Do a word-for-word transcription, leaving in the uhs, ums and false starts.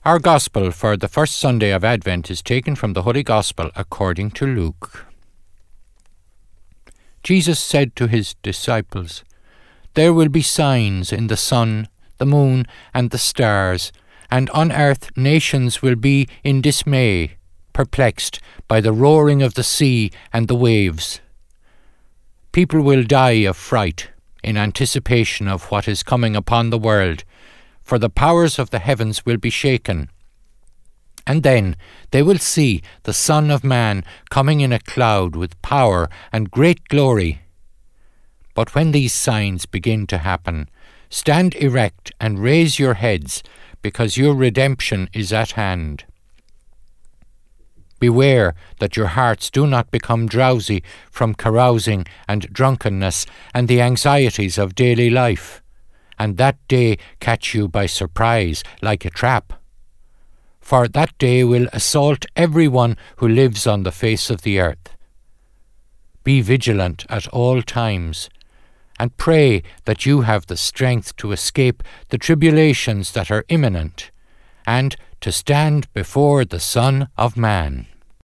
Our Gospel for the first Sunday of Advent is taken from the Holy Gospel according to Luke. Jesus said to his disciples, "There will be signs in the sun, the moon, and the stars, and on earth nations will be in dismay, perplexed by the roaring of the sea and the waves. People will die of fright in anticipation of what is coming upon the world, for the powers of the heavens will be shaken. And then they will see the Son of Man coming in a cloud with power and great glory. But when these signs begin to happen, stand erect and raise your heads, because your redemption is at hand. Beware that your hearts do not become drowsy from carousing and drunkenness and the anxieties of daily life, and that day catch you by surprise like a trap. For that day will assault every one who lives on the face of the earth. Be vigilant at all times, and pray that you have the strength to escape the tribulations that are imminent, and to stand before the Son of Man."